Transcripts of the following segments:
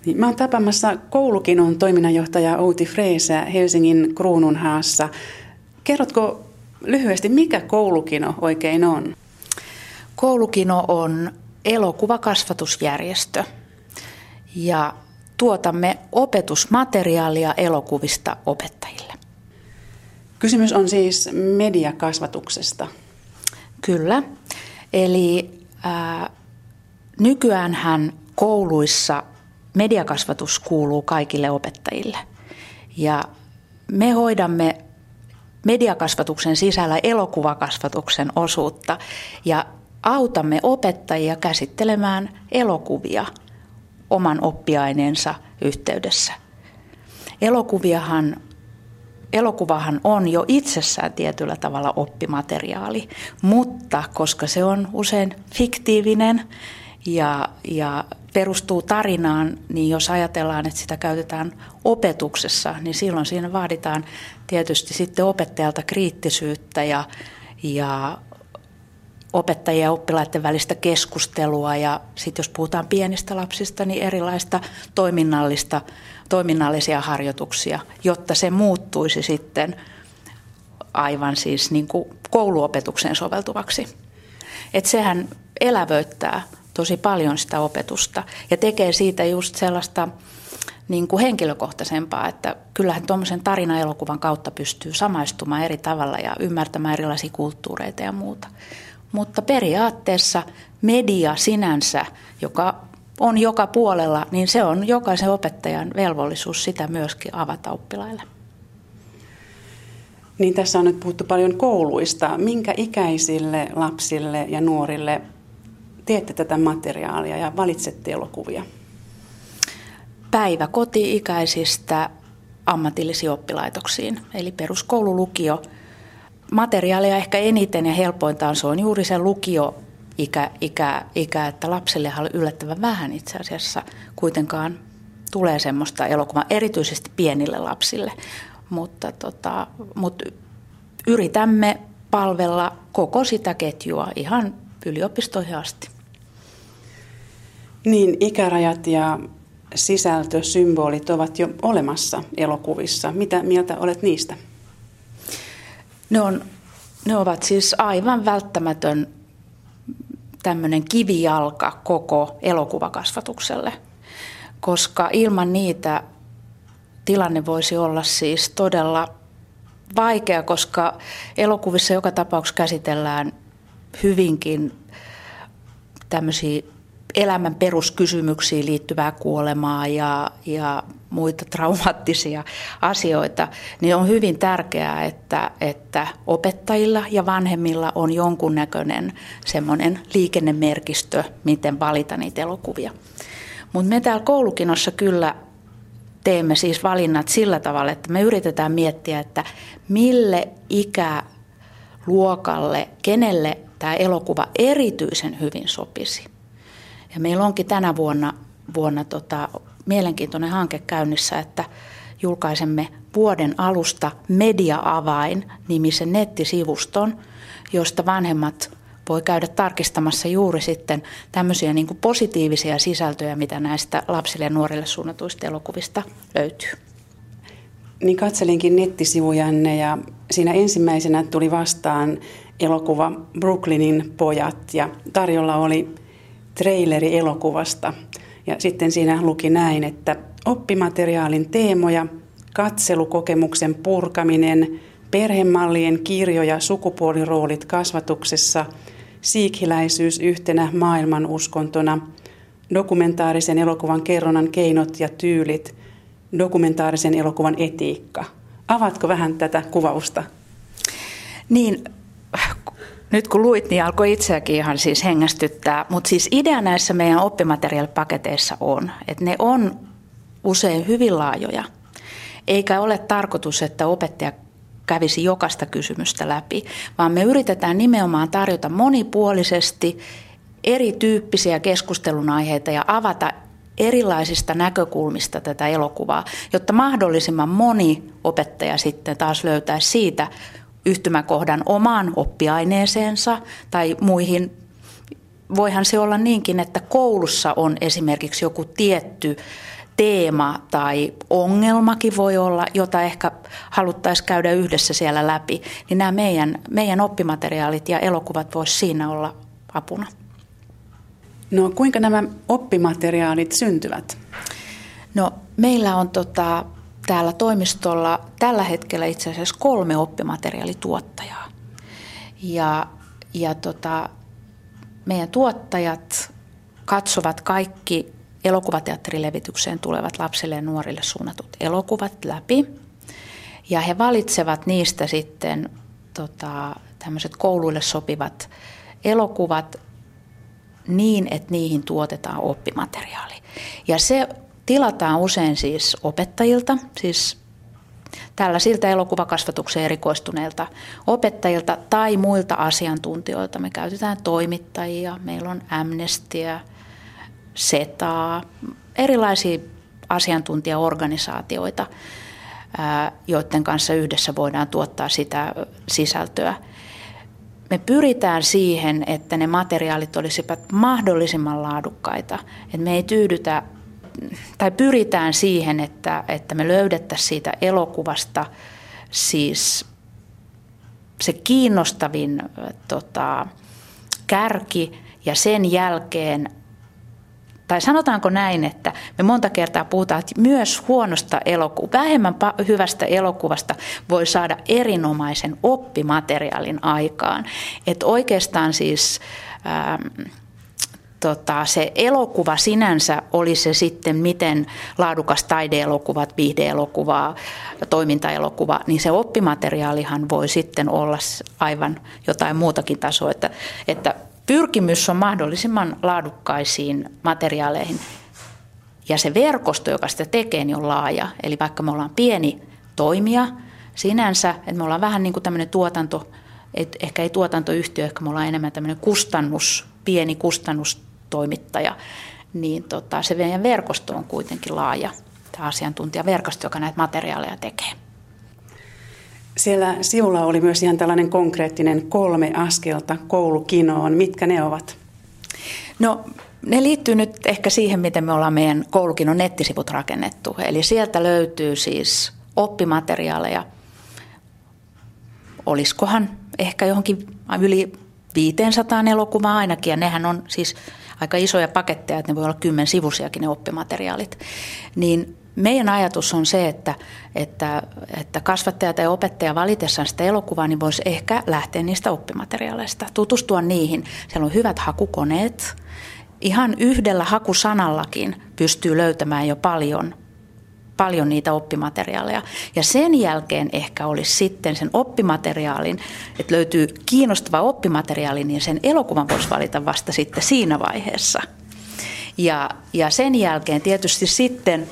Niin, mä oon tapaamassa Koulukinon toiminnanjohtaja Outi Freesää Helsingin Kruununhaassa. Kerrotko lyhyesti, mikä Koulukino oikein on? Koulukino on elokuvakasvatusjärjestö ja tuotamme opetusmateriaalia elokuvista opettajille. Kysymys on siis mediakasvatuksesta. Kyllä, eli nykyäänhän kouluissa mediakasvatus kuuluu kaikille opettajille ja me hoidamme mediakasvatuksen sisällä elokuvakasvatuksen osuutta ja autamme opettajia käsittelemään elokuvia oman oppiaineensa yhteydessä. Elokuvahan on jo itsessään tietyllä tavalla oppimateriaali, mutta koska se on usein fiktiivinen ja perustuu tarinaan, niin jos ajatellaan, että sitä käytetään opetuksessa, niin silloin siinä vaaditaan tietysti sitten opettajalta kriittisyyttä ja opettajien ja oppilaiden välistä keskustelua ja sitten jos puhutaan pienistä lapsista, niin erilaista toiminnallisia harjoituksia, jotta se muuttuisi sitten aivan siis niin kuin kouluopetukseen soveltuvaksi. Että sehän elävöittää tosi paljon sitä opetusta ja tekee siitä just sellaista niin kuin henkilökohtaisempaa, että kyllähän tuommoisen tarinaelokuvan kautta pystyy samaistumaan eri tavalla ja ymmärtämään erilaisia kulttuureita ja muuta. Mutta periaatteessa media sinänsä, joka on joka puolella, niin se on jokaisen opettajan velvollisuus sitä myöskin avata oppilaille. Niin tässä on nyt puhuttu paljon kouluista. Minkä ikäisille lapsille ja nuorille teette tätä materiaalia ja valitsette elokuvia? Päiväkoti-ikäisistä ammatillisiin oppilaitoksiin, eli peruskoulu, lukio. Materiaalia ehkä eniten ja helpointaan se on juuri se lukioikä, että lapsillehan yllättävän vähän itse asiassa kuitenkaan tulee semmoista elokuvaa, erityisesti pienille lapsille, mutta yritämme palvella koko sitä ketjua ihan yliopistoihin asti. Niin, ikärajat ja sisältösymbolit ovat jo olemassa elokuvissa. Mitä mieltä olet niistä? Ne ovat siis aivan välttämätön tämmöinen kivijalka koko elokuvakasvatukselle, koska ilman niitä tilanne voisi olla siis todella vaikea, koska elokuvissa joka tapauksessa käsitellään hyvinkin tämmöisiä elämän peruskysymyksiin liittyvää kuolemaa ja muita traumaattisia asioita, niin on hyvin tärkeää, että opettajilla ja vanhemmilla on jonkunnäköinen semmoinen liikennemerkistö, miten valita niitä elokuvia. Mutta me täällä Koulukinossa kyllä teemme siis valinnat sillä tavalla, että me yritetään miettiä, että mille ikäluokalle, kenelle tämä elokuva erityisen hyvin sopisi. Ja meillä onkin tänä vuonna mielenkiintoinen hanke käynnissä, että julkaisemme vuoden alusta Media-avain-nimisen nettisivuston, josta vanhemmat voi käydä tarkistamassa juuri sitten tämmöisiä niin kuin positiivisia sisältöjä, mitä näistä lapsille ja nuorille suunnatuista elokuvista löytyy. Niin katselinkin nettisivujanne ja siinä ensimmäisenä tuli vastaan elokuva Brooklynin pojat ja tarjolla oli traileri elokuvasta. Ja sitten siinä luki näin, että oppimateriaalin teemoja, katselukokemuksen purkaminen, perhemallien kirjo- ja sukupuoliroolit kasvatuksessa, siikhiläisyys yhtenä maailmanuskontona, dokumentaarisen elokuvan kerronnan keinot ja tyylit, dokumentaarisen elokuvan etiikka. Avaatko vähän tätä kuvausta? Niin, nyt kun luit, niin alkoi itseäkin ihan siis hengästyttää, mutta siis idea näissä meidän oppimateriaalipaketeissa on, että ne on usein hyvin laajoja, eikä ole tarkoitus, että opettaja kävisi jokaista kysymystä läpi, vaan me yritetään nimenomaan tarjota monipuolisesti erityyppisiä keskustelun aiheita ja avata erilaisista näkökulmista tätä elokuvaa, jotta mahdollisimman moni opettaja sitten taas löytäisi siitä yhtymäkohdan omaan oppiaineeseensa tai muihin. Voihan se olla niinkin, että koulussa on esimerkiksi joku tietty teema tai ongelmakin voi olla, jota ehkä haluttaisiin käydä yhdessä siellä läpi, niin nämä meidän oppimateriaalit ja elokuvat voisi siinä olla apuna. No kuinka nämä oppimateriaalit syntyvät? No meillä on täällä toimistolla tällä hetkellä itse asiassa 3 oppimateriaalituottajaa. Ja meidän tuottajat katsovat kaikki elokuvateatterilevitykseen tulevat lapsille ja nuorille suunnatut elokuvat läpi. Ja he valitsevat niistä sitten tämmöiset kouluille sopivat elokuvat niin, että niihin tuotetaan oppimateriaali. Ja se tilataan usein siis opettajilta, siis tällaisilta elokuvakasvatukseen erikoistuneilta opettajilta tai muilta asiantuntijoilta. Me käytetään toimittajia, meillä on Amnestyä, SETAa, erilaisia asiantuntijaorganisaatioita, joiden kanssa yhdessä voidaan tuottaa sitä sisältöä. Me pyritään siihen, että ne materiaalit olisivat mahdollisimman laadukkaita. Että me ei tyydytä, tai pyritään siihen, että me löydettäisiin siitä elokuvasta siis se kiinnostavin kärki ja sen jälkeen, tai sanotaanko näin, että me monta kertaa puhutaan, että myös huonosta vähemmän hyvästä elokuvasta voi saada erinomaisen oppimateriaalin aikaan. Että oikeastaan siis se elokuva sinänsä, oli se sitten miten laadukas taideelokuva, viihdeelokuva, toimintaelokuva, niin se oppimateriaalihan voi sitten olla aivan jotain muutakin tasoa, että pyrkimys on mahdollisimman laadukkaisiin materiaaleihin ja se verkosto, joka sitä tekee, niin on laaja. Eli vaikka me ollaan pieni toimija sinänsä, että me ollaan vähän niin kuin tämmöinen ehkä ei tuotantoyhtiö, ehkä me ollaan enemmän tämmöinen pieni kustannustoimittaja, niin se meidän verkosto on kuitenkin laaja, tämä asiantuntijaverkosto, joka näitä materiaaleja tekee. Siellä sivulla oli myös ihan tällainen konkreettinen 3 askelta koulukinoon. Mitkä ne ovat? No ne liittyy nyt ehkä siihen, miten me ollaan meidän koulukinon nettisivut rakennettu. Eli sieltä löytyy siis oppimateriaaleja. Olisikohan ehkä johonkin yli 500 elokuvaa ainakin, ja nehän on siis aika isoja paketteja, että ne voi olla 10-sivuisiakin ne oppimateriaalit. Niin meidän ajatus on se, että kasvattaja tai opettaja valitessaan sitä elokuvaa, niin voisi ehkä lähteä niistä oppimateriaaleista, tutustua niihin. Siellä on hyvät hakukoneet. Ihan yhdellä hakusanallakin pystyy löytämään jo paljon niitä oppimateriaaleja. Ja sen jälkeen ehkä olisi sitten sen oppimateriaalin, että löytyy kiinnostava oppimateriaali, niin sen elokuvan voisi valita vasta sitten siinä vaiheessa. Ja sen jälkeen tietysti sitten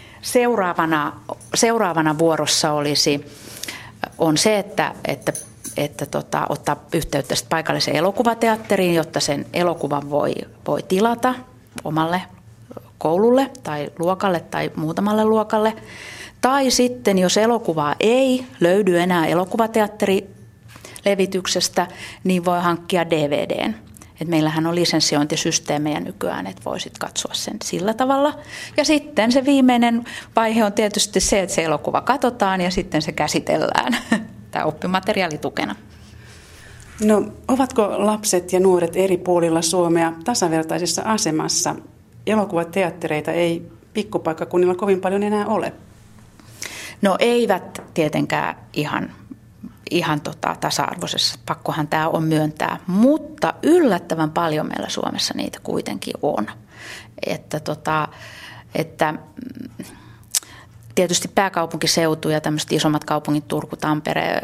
seuraavana vuorossa on se, että ottaa yhteyttä paikalliseen elokuvateatteriin, jotta sen elokuvan voi tilata omalle koululle tai luokalle tai muutamalle luokalle. Tai sitten, jos elokuvaa ei löydy enää elokuvateatterilevityksestä, niin voi hankkia DVDn. Et meillähän on lisenssiointisysteemejä nykyään, että voisit katsoa sen sillä tavalla. Ja sitten se viimeinen vaihe on tietysti se, että se elokuva katsotaan ja sitten se käsitellään tämä oppimateriaalitukena. No, ovatko lapset ja nuoret eri puolilla Suomea tasavertaisessa asemassa? Elokuvateattereita ei pikkupaikkakunnilla kovin paljon enää ole. No eivät tietenkään ihan tasa-arvoisessa, pakkohan tämä on myöntää, mutta yllättävän paljon meillä Suomessa niitä kuitenkin on. Että tietysti pääkaupunkiseutu ja tämmöiset isommat kaupungit, Turku, Tampere,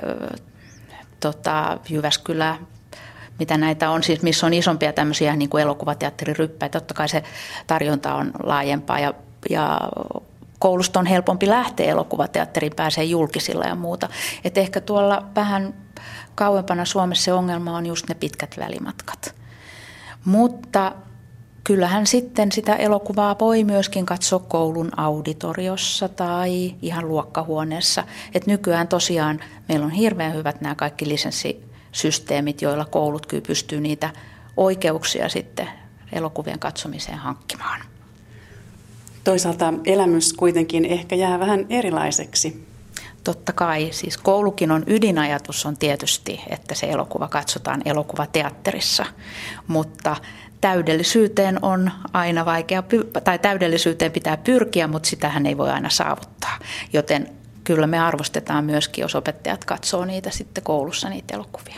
Jyväskylä, mitä näitä on, siis missä on isompia tämmöisiä niin kuin elokuvateatteriryppäitä, totta kai se tarjonta on laajempaa ja koulusta on helpompi lähteä elokuvateatteriin, pääsee julkisilla ja muuta. Et ehkä tuolla vähän kauempana Suomessa se ongelma on just ne pitkät välimatkat. Mutta kyllähän sitten sitä elokuvaa voi myöskin katsoa koulun auditoriossa tai ihan luokkahuoneessa. Et nykyään tosiaan meillä on hirveän hyvät nämä kaikki lisenssisysteemit, joilla koulut kyllä pystyy niitä oikeuksia sitten elokuvien katsomiseen hankkimaan. Toisaalta elämys kuitenkin ehkä jää vähän erilaiseksi. Totta kai, siis Koulukinon ydinajatus on tietysti, että se elokuva katsotaan elokuvateatterissa, mutta täydellisyyteen on aina vaikea, tai täydellisyyteen pitää pyrkiä, mutta sitähän ei voi aina saavuttaa, joten kyllä me arvostetaan myöskin, jos opettajat katsoo niitä sitten koulussa, niitä elokuvia.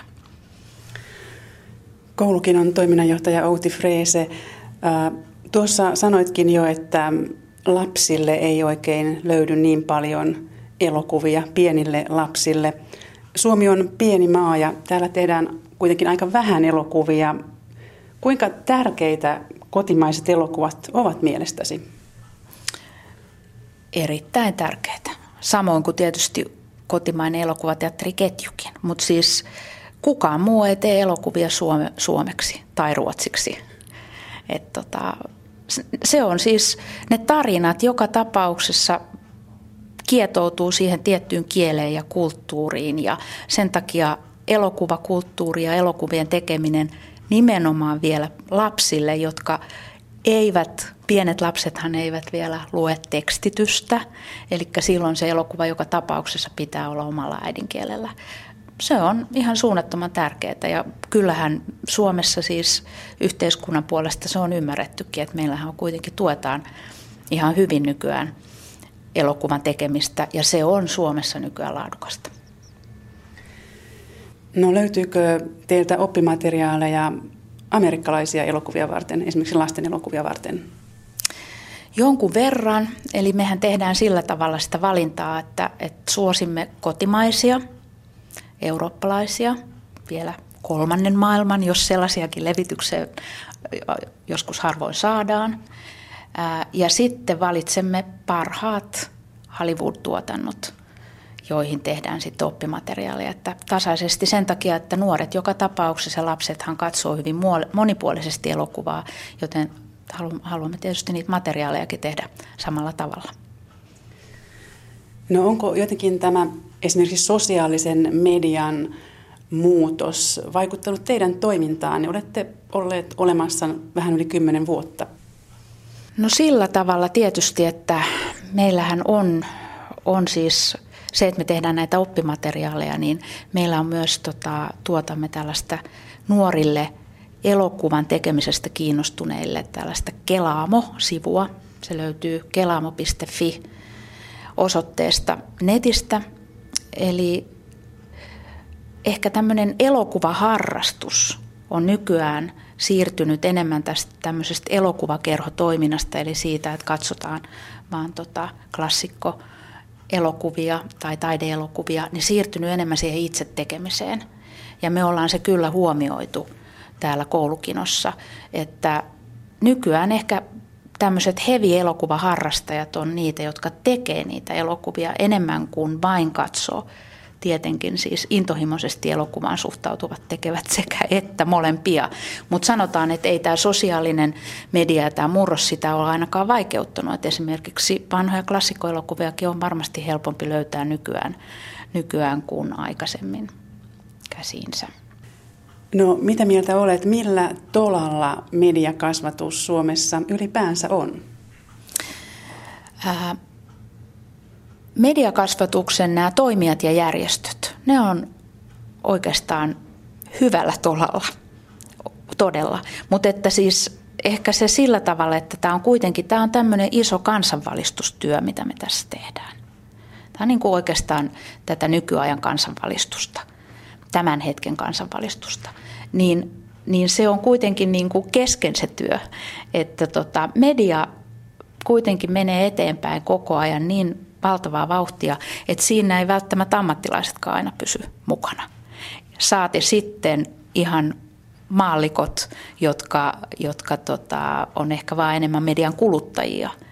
Koulukinon toiminnanjohtaja Outi Freese, tuossa sanoitkin jo, että lapsille ei oikein löydy niin paljon elokuvia pienille lapsille. Suomi on pieni maa ja täällä tehdään kuitenkin aika vähän elokuvia. Kuinka tärkeitä kotimaiset elokuvat ovat mielestäsi? Erittäin tärkeitä. Samoin kuin tietysti kotimainen elokuvateatteriketjukin. Mutta siis kukaan muu ei tee elokuvia suomeksi tai ruotsiksi. Se on siis ne tarinat joka tapauksessa kietoutuu siihen tiettyyn kieleen ja kulttuuriin ja sen takia elokuvakulttuuri ja elokuvien tekeminen nimenomaan vielä lapsille, jotka pienet lapsethan eivät vielä lue tekstitystä, eli silloin se elokuva joka tapauksessa pitää olla omalla äidinkielellä. Se on ihan suunnattoman tärkeää ja kyllähän Suomessa siis yhteiskunnan puolesta se on ymmärrettykin, että meillähän kuitenkin tuetaan ihan hyvin nykyään elokuvan tekemistä ja se on Suomessa nykyään laadukasta. No löytyykö teiltä oppimateriaaleja amerikkalaisia elokuvia varten, esimerkiksi lasten elokuvia varten? Jonkun verran, eli mehän tehdään sillä tavalla sitä valintaa, että suosimme kotimaisia, eurooppalaisia, vielä kolmannen maailman, jos sellaisiakin levityksiä joskus harvoin saadaan. Ja sitten valitsemme parhaat Hollywood-tuotannot, joihin tehdään sitten oppimateriaalia. Että tasaisesti sen takia, että nuoret joka tapauksessa, lapsethan katsoo hyvin monipuolisesti elokuvaa, joten haluamme tietysti niitä materiaalejakin tehdä samalla tavalla. No onko jotenkin tämä esimerkiksi sosiaalisen median muutos vaikuttanut teidän toimintaan? Olette olleet olemassa vähän yli 10 vuotta. No sillä tavalla tietysti, että meillähän on siis se, että me tehdään näitä oppimateriaaleja, niin meillä on myös tuotamme tällaista nuorille elokuvan tekemisestä kiinnostuneille tällaista Kelaamo-sivua. Se löytyy kelaamo.fi osoitteesta netistä. Eli ehkä tämmöinen elokuvaharrastus on nykyään siirtynyt enemmän tästä tämmöisestä elokuvakerhotoiminnasta, eli siitä, että katsotaan vaan klassikkoelokuvia tai taideelokuvia, niin siirtynyt enemmän siihen itse tekemiseen. Ja me ollaan se kyllä huomioitu täällä Koulukinossa, että nykyään ehkä tämmöiset heavy-elokuvaharrastajat on niitä, jotka tekee niitä elokuvia enemmän kuin vain katsoo. Tietenkin siis intohimoisesti elokuvaan suhtautuvat tekevät sekä että molempia, mutta sanotaan, että ei tämä sosiaalinen media ja tämä murros sitä ole ainakaan vaikeuttanut. Että esimerkiksi vanhoja klassikkoelokuviakin on varmasti helpompi löytää nykyään kuin aikaisemmin käsiinsä. No mitä mieltä olet, millä tolalla mediakasvatus Suomessa ylipäänsä on? Mediakasvatuksen nämä toimijat ja järjestöt, ne on oikeastaan hyvällä tolalla, todella. Mutta että siis ehkä se sillä tavalla, että tämä on tämmöinen iso kansanvalistustyö, mitä me tässä tehdään. Tämä on niin kuin oikeastaan tätä nykyajan kansanvalistusta, tämän hetken kansanvalistusta. Niin se on kuitenkin niin kuin kesken se työ, että media kuitenkin menee eteenpäin koko ajan niin valtavaa vauhtia, että siinä ei välttämättä ammattilaisetkaan aina pysy mukana. Saati sitten ihan maallikot, jotka on ehkä vaan enemmän median kuluttajia